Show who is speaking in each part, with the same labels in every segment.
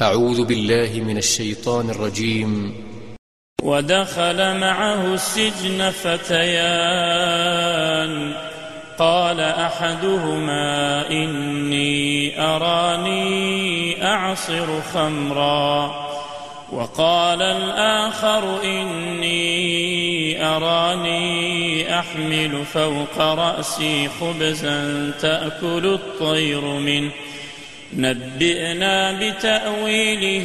Speaker 1: أعوذ بالله من الشيطان الرجيم.
Speaker 2: ودخل معه السجن فتيان قال أحدهما إني أراني أعصر خمرا وقال الآخر إني أراني أحمل فوق رأسي خبزا تأكل الطير منه نبئنا بتأويله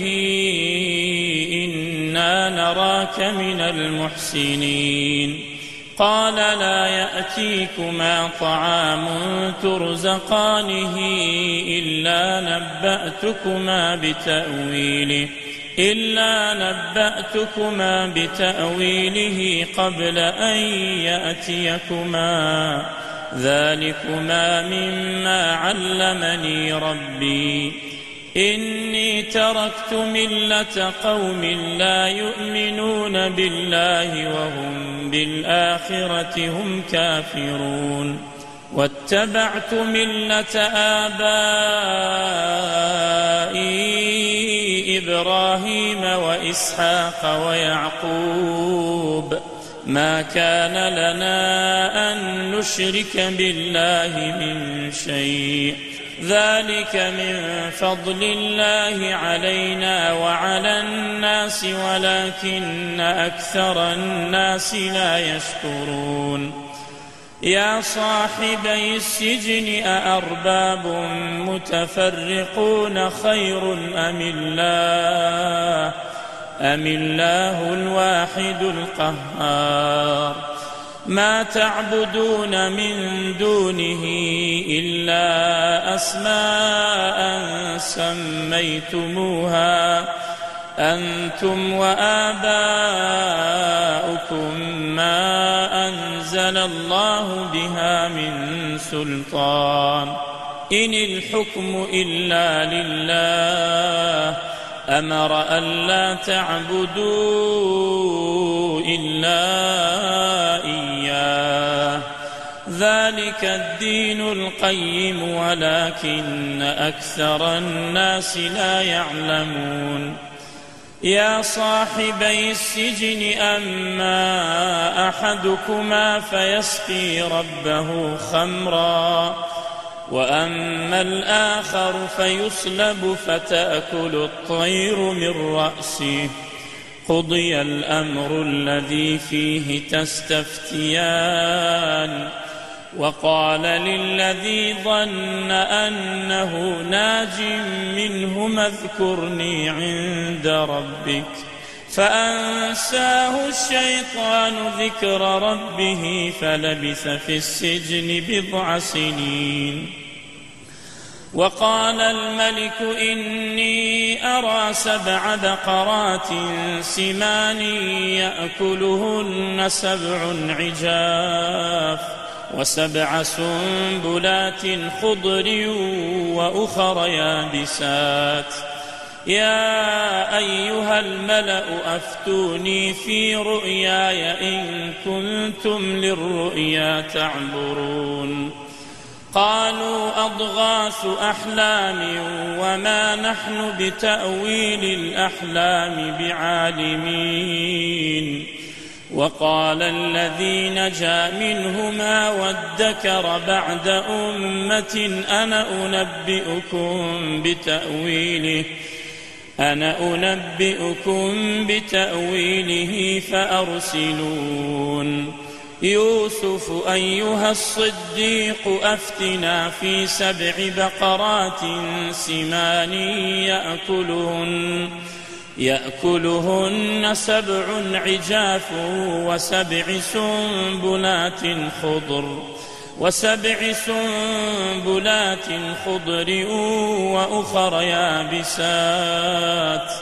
Speaker 2: إنا نراك من المحسنين قال لا يأتيكما طعام ترزقانه إلا نبأتكما بتأويله قبل أن يأتيكما ذلكما مما علمني ربي إني تركت ملة قوم لا يؤمنون بالله وهم بالآخرة هم كافرون واتبعت ملة آبائي إبراهيم وإسحاق ويعقوب ما كان لنا أن نشرك بالله من شيء ذلك من فضل الله علينا وعلى الناس ولكن أكثر الناس لا يشكرون يا صاحبي السجن أأرباب متفرقون خير أم الله الواحد القهار ما تعبدون من دونه إلا أسماء سميتموها أنتم وآباؤكم ما أنزل الله بها من سلطان إن الحكم إلا لله أمر ألا تعبدوا إلا إياه ذلك الدين القيم ولكن أكثر الناس لا يعلمون يا صاحبي السجن أما أحدكما فيسقي ربه خمرا وأما الآخر فيصلب فتأكل الطير من رأسه قضي الأمر الذي فيه تستفتيان وقال للذي ظن أنه ناج منهما اذكرني عند ربك فأنساه الشيطان ذكر ربه فلبث في السجن بضع سنين وقال الملك إني أرى 7 بقرات سمان يأكلهن 7 عجاف و7 سنبلات خضر وأخر يابسات يا أيها الملأ أفتوني في رؤياي إن كنتم للرؤيا تعبرون قالوا أضغاث أحلام وما نحن بتأويل الأحلام بعالمين وقال الذي نجا منهما وادكر بعد أمة أنا أنبئكم بتأويله فأرسلون يوسف أيها الصديق أفتنا في 7 بقرات سمان يأكلهن 7 عجاف و7 سنبلات خضر وأخر يابسات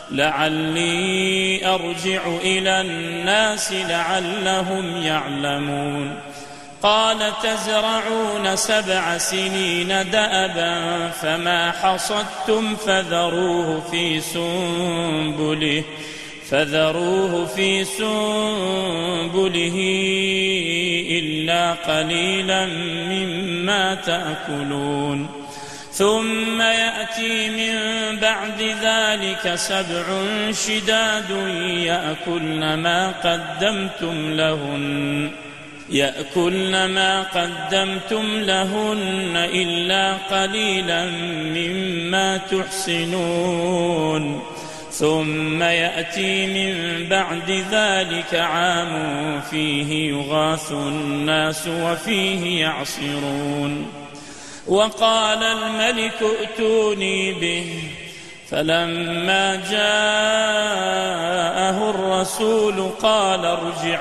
Speaker 2: لعلي أرجع إلى الناس لعلهم يعلمون قال تزرعون 7 سنين دأبا فما حصدتم فذروه في سنبله إلا قليلا مما تأكلون ثم يأتي من بعد ذلك 7 شداد يأكلن ما قدمتم لهن إلا قليلا مما تحسنون ثم يأتي من بعد ذلك عام فيه يغاث الناس وفيه يعصرون وقال الملك ائتوني به فلما جاءه الرسول قال ارجع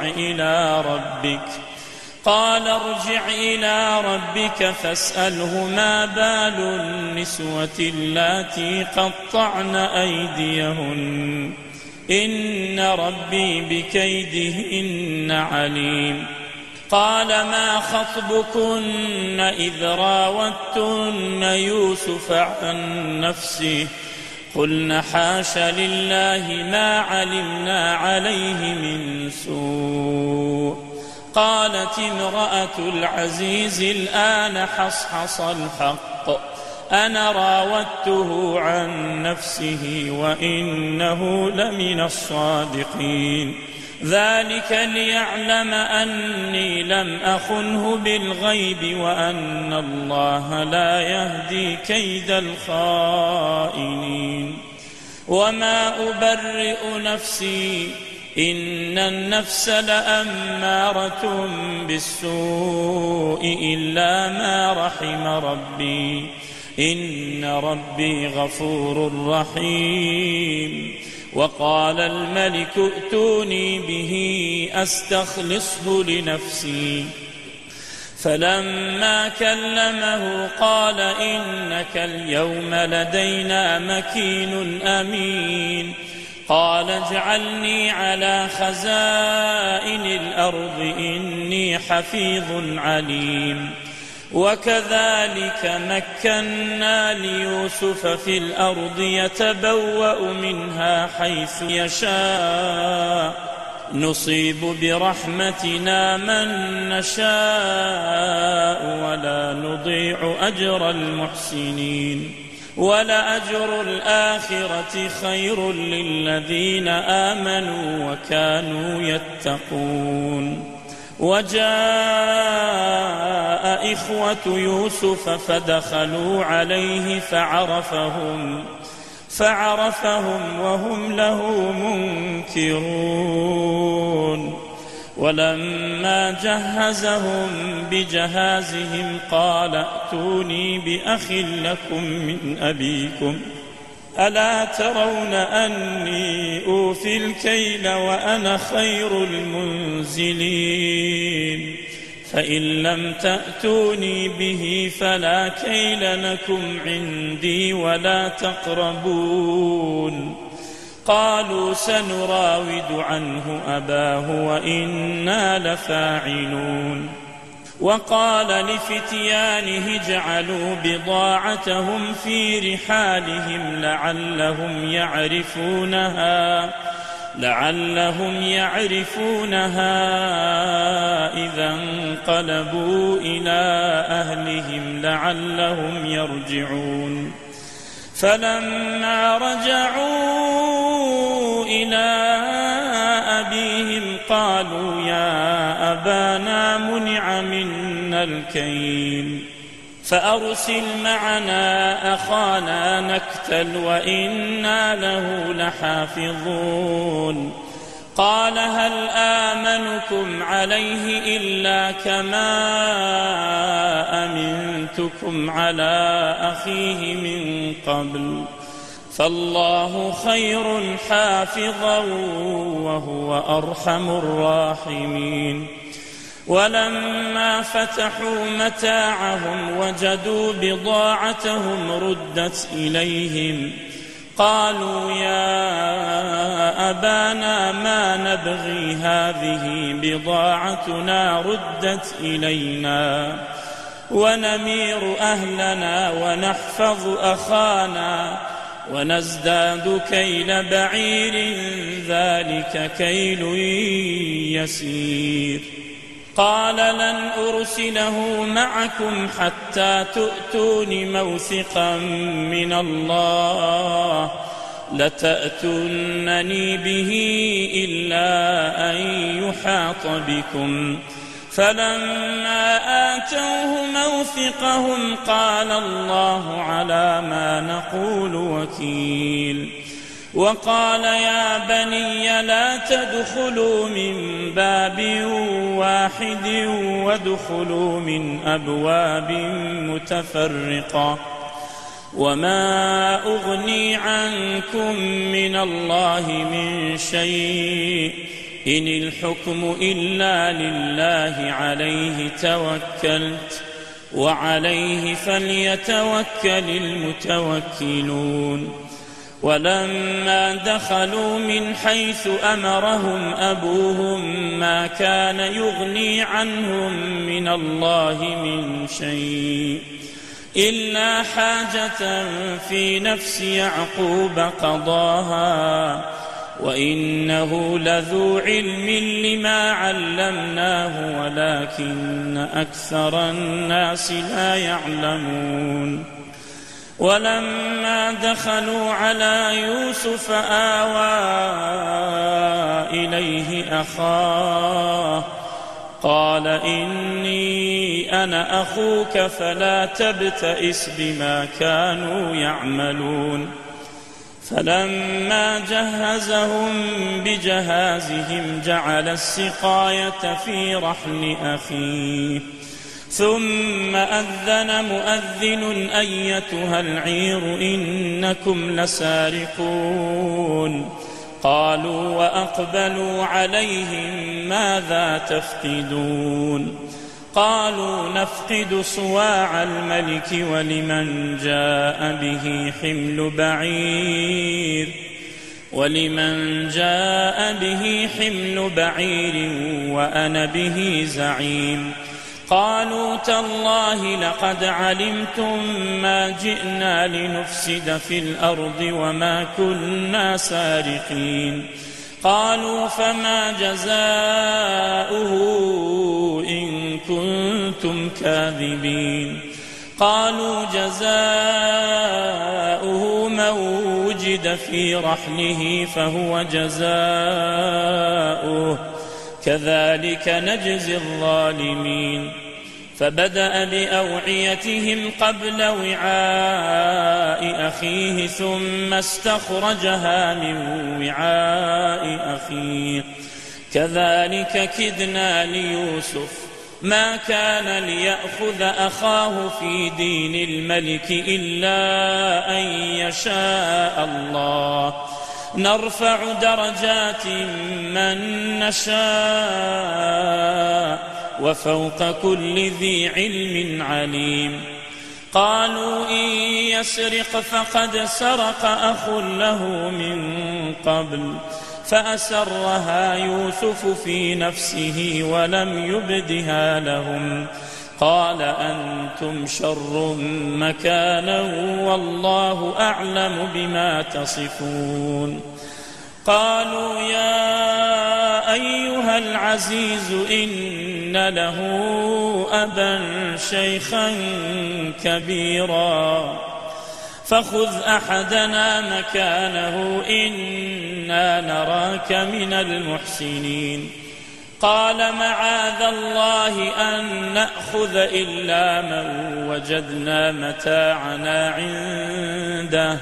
Speaker 2: إلى ربك فاسأله ما بال النسوة اللاتي قطعن أيديهن إن ربي بكيدهن عليم قال ما خطبكن إذ راوتن يوسف عن نفسه قلن حاش لله ما علمنا عليه من سوء قالت امرأة العزيز الآن حصحص الحق أنا راودته عن نفسه وإنه لمن الصادقين ذلك ليعلم أني لم أخنه بالغيب وأن الله لا يهدي كيد الخائنين وما أبرئ نفسي إن النفس لأمارة بالسوء إلا ما رحم ربي إن ربي غفور رحيم وقال الملك ائتوني به أستخلصه لنفسي فلما كلمه قال إنك اليوم لدينا مكين أمين قال اجعلني على خزائن الأرض إني حفيظ عليم وكذلك مكنا ليوسف في الأرض يتبوأ منها حيث يشاء نصيب برحمتنا من نشاء ولا نضيع أجر المحسنين ولأجر الآخرة خير للذين آمنوا وكانوا يتقون وجاء إخوة يوسف فدخلوا عليه فعرفهم وهم له منكرون ولما جهزهم بجهازهم قال ائتوني بأخ لكم من أبيكم ألا ترون أني أوفي الكيل وأنا خير المنزلين فإن لم تأتوني به فلا كيل لكم عندي ولا تقربون قالوا سنراود عنه أباه وإنا لفاعلون وقال لفتيانه اجعلوا بضاعتهم في رحالهم لعلهم يعرفونها إذا انقلبوا إلى أهلهم لعلهم يرجعون فلما رجعوا إلى أبيهم قالوا يا أبانا منع منا الكيل فأرسل معنا أخانا نكتل وإنا له لحافظون قال هل آمنكم عليه إلا كما أمنتكم على أخيه من قبل فالله خير حافظا وهو أرحم الراحمين ولما فتحوا متاعهم وجدوا بضاعتهم ردت إليهم قالوا يا أبانا ما نبغي هذه بضاعتنا ردت إلينا ونمير أهلنا ونحفظ أخانا ونزداد كيل بعير ذلك كيل يسير قال لن أرسله معكم حتى تؤتون موثقا من الله لتأتونني به إلا أن يحاط بكم. فلما آتوه موثقهم قال الله على ما نقول وكيل. وقال يا بني لا تدخلوا من باب واحد وادخلوا من أبواب متفرقة وما أغني عنكم من الله من شيء إن الحكم إلا لله عليه توكلت وعليه فليتوكل المتوكلون. ولما دخلوا من حيث أمرهم أبوهم ما كان يغني عنهم من الله من شيء إلا حاجة في نفس يعقوب قضاها وإنه لذو علم لما علمناه ولكن أكثر الناس لا يعلمون. ولما دخلوا على يوسف آوى إليه أخاه قال إني أنا أخوك فلا تبتئس بما كانوا يعملون. فلما جهزهم بجهازهم جعل السقاية في رحل أخيه ثم أذن مؤذن أيتها العير إنكم لسارقون. قالوا وأقبلوا عليهم ماذا تفقدون؟ قالوا نفقد صواع الملك ولمن جاء به حمل بعير وأنا به زعيم. قالوا تالله لقد علمتم ما جئنا لنفسد في الأرض وما كنا سارقين. قالوا فما جزاؤه إن كنتم كاذبين؟ قالوا جزاؤه من وجد في رحله فهو جزاؤه كذلك نجزي الظالمين. فبدأ بأوعيتهم قبل وعاء أخيه ثم استخرجها من وعاء أخيه كذلك كدنا ليوسف ما كان ليأخذ أخاه في دين الملك إلا أن يشاء الله نرفع درجات من نشاء وفوق كل ذي علم عليم. قالوا إن يسرق فقد سرق أخ له من قبل فأسرها يوسف في نفسه ولم يبدها لهم. قال أنتم شر مكانا والله أعلم بما تصفون. قالوا يا أيها العزيز إن له أبا شيخا كبيرا فخذ أحدنا مكانه إنا نراك من المحسنين. قال معاذ الله أن نأخذ إلا من وجدنا متاعنا عنده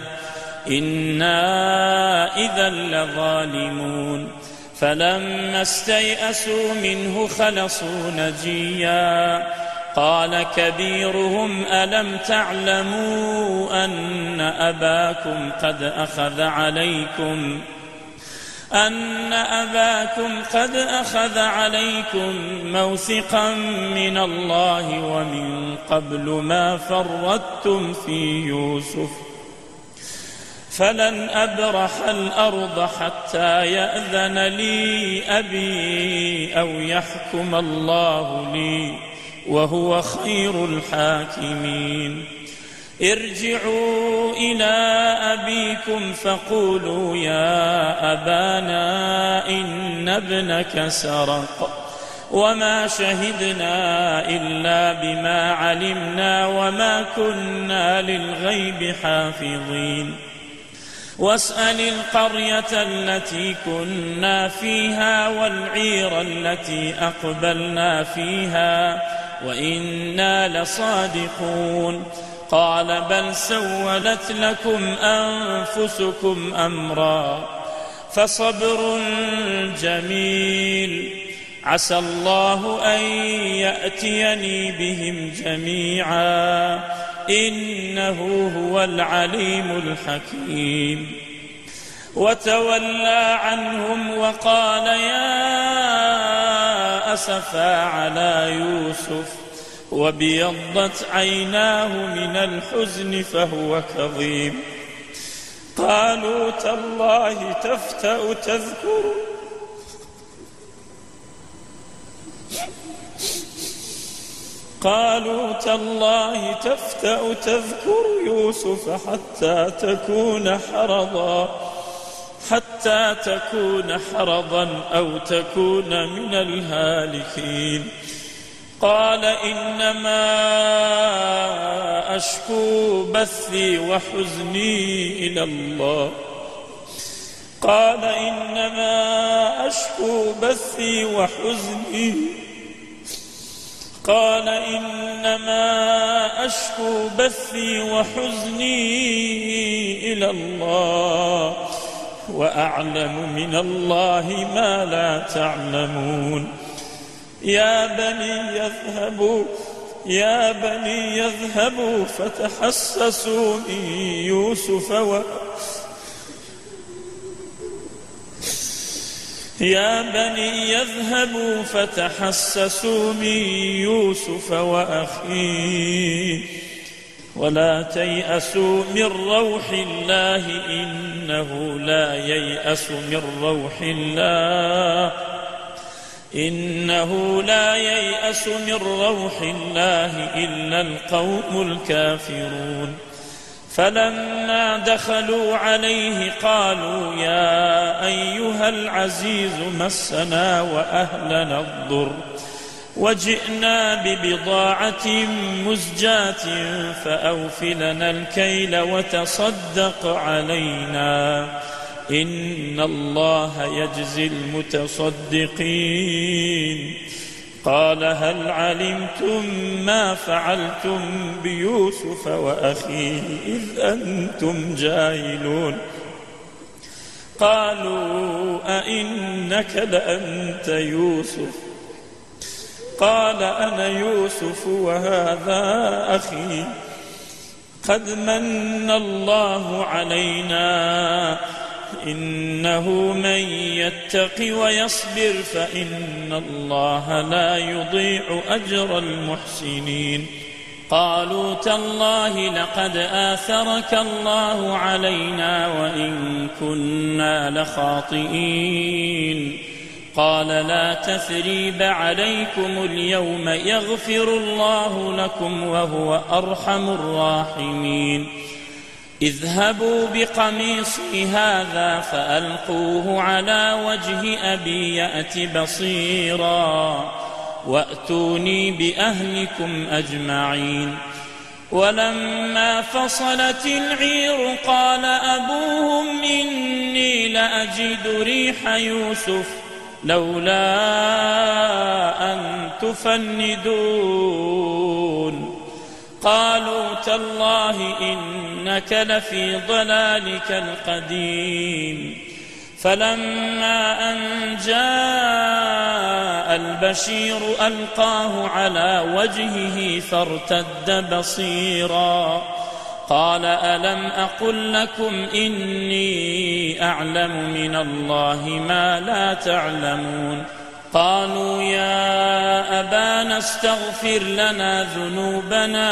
Speaker 2: إنا إذا لظالمون. فلما استيئسوا منه خلصوا نجيا. قال كبيرهم ألم تعلموا أن أباكم قد أخذ عليكم موثقا من الله ومن قبل ما فرطتم في يوسف فلن أبرح الأرض حتى يأذن لي أبي أو يحكم الله لي وهو خير الحاكمين. ارجعوا إلى أبيكم فقولوا يا أبانا إن ابنك سرق وما شهدنا إلا بما علمنا وما كنا للغيب حافظين واسأل القرية التي كنا فيها والعير التي أقبلنا فيها وإنا لصادقون قال بل سولت لكم أنفسكم أمرا فصبر جميل عسى الله أن يأتيني بهم جميعا إنه هو العليم الحكيم وتولى عنهم وقال يا أسفا على يوسف وابيضت عيناه من الحزن فهو كظيم قالوا تالله تفتأ تذكر يوسف حتى تكون حرضا أو تكون من الهالكين قال إنما أشكو بثي وحزني إلى الله إلى الله وأعلم من الله ما لا تعلمون يا بني يذهبوا فتحسسوا من يوسف وأخيه ولا تيأسوا من روح الله إنه لا ييأس من روح الله إلا القوم الكافرون فلما دخلوا عليه قالوا يا أيها العزيز مسنا وأهلنا الضر وجئنا ببضاعة مزجاة فأوف لنا الكيل وتصدق علينا إن الله يجزي المتصدقين قال هل علمتم ما فعلتم بيوسف وأخيه إذ أنتم جاهلون قالوا أئنك لأنت يوسف قال أنا يوسف وهذا أخي قد من الله علينا إنه من يتق ويصبر فإن الله لا يضيع أجر المحسنين قالوا تالله لقد آثرك الله علينا وإن كنا لخاطئين قال لا تثريب عليكم اليوم يغفر الله لكم وهو أرحم الراحمين اذهبوا بقميصي هذا فألقوه على وجه أبي يأت بصيرا وأتوني بأهلكم أجمعين ولما فصلت العير قال أبوهم إني لأجد ريح يوسف لولا أن تفندون قالوا تالله إنك لفي ضلالك القديم فلما أن جاء البشير ألقاه على وجهه فارتد بصيرا قال ألم أقل لكم إني أعلم من الله ما لا تعلمون قالوا يا أبانا استغفر لنا ذنوبنا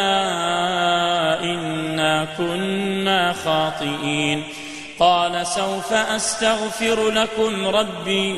Speaker 2: إنا كنا خاطئين قال سوف أستغفر لكم ربي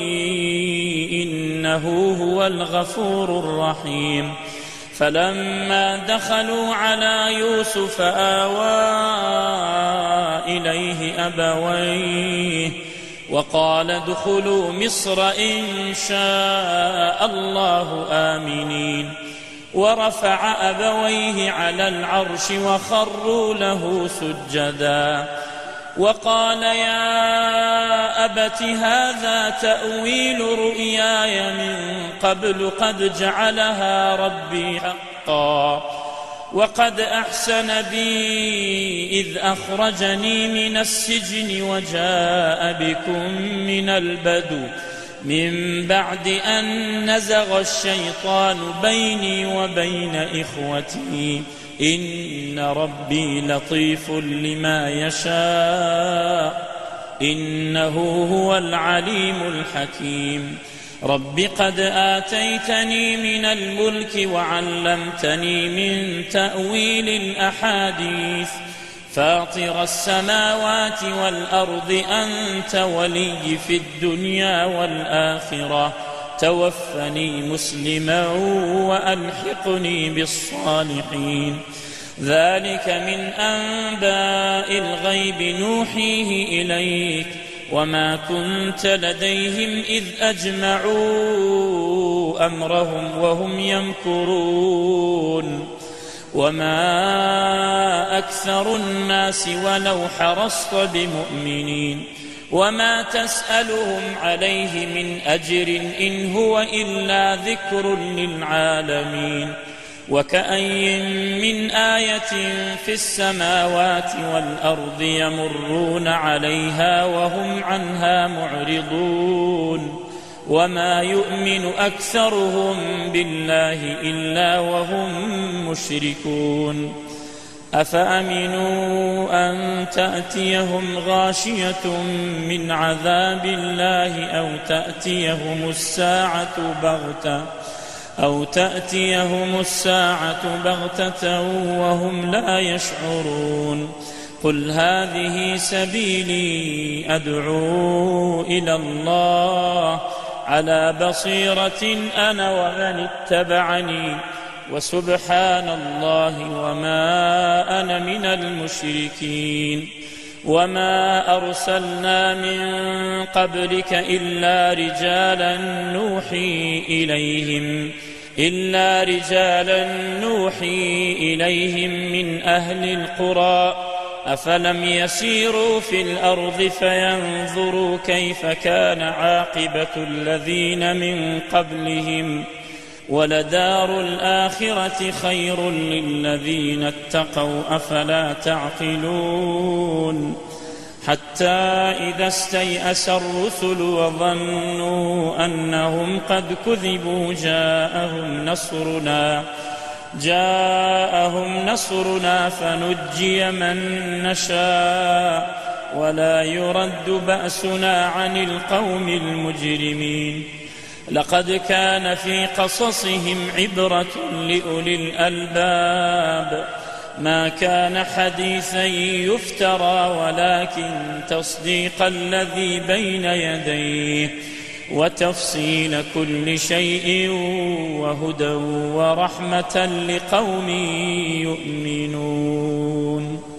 Speaker 2: إنه هو الغفور الرحيم فلما دخلوا على يوسف آوى إليه أبويه وقال ادخلوا مصر إن شاء الله آمنين ورفع أبويه على العرش وخروا له سجدا وقال يا أبت هذا تأويل رؤياي من قبل قد جعلها ربي حقا وقد أحسن بي إذ أخرجني من السجن وجاء بكم من البدو من بعد أن نزغ الشيطان بيني وبين إخوتي إن ربي لطيف لما يشاء إنه هو العليم الحكيم رب قد آتيتني من الملك وعلمتني من تأويل الأحاديث فاطر السماوات والأرض أنت ولي في الدنيا والآخرة توفني مسلما وألحقني بالصالحين ذلك من أنباء الغيب نوحيه إليك وما كنت لديهم إذ أجمعوا أمرهم وهم يمكرون وما أكثر الناس ولو حرصت بمؤمنين وما تسألهم عليه من أجر إن هو إلا ذكر للعالمين وكأي من آية في السماوات والأرض يمرون عليها وهم عنها معرضون وما يؤمن أكثرهم بالله إلا وهم مشركون أفأمنوا أن تأتيهم غاشية من عذاب الله أو تأتيهم الساعة بغتة وهم لا يشعرون قل هذه سبيلي أدعو إلى الله على بصيرة أنا ومن اتبعني وسبحان الله وما أنا من المشركين وما أرسلنا من قبلك إلا رجالا نوحي إليهم من أهل القرى أفلم يسيروا في الأرض فينظروا كيف كان عاقبة الذين من قبلهم ولدار الآخرة خير للذين اتقوا أفلا تعقلون حتى إذا استيأس الرسل وظنوا أنهم قد كذبوا جاءهم نصرنا فنجي من نشاء ولا يرد بأسنا عن القوم المجرمين لقد كان في قصصهم عبرة لأولي الألباب ما كان حديثا يفترى ولكن تصديق الذي بين يديه وتفصيل كل شيء وهدى ورحمة لقوم يؤمنون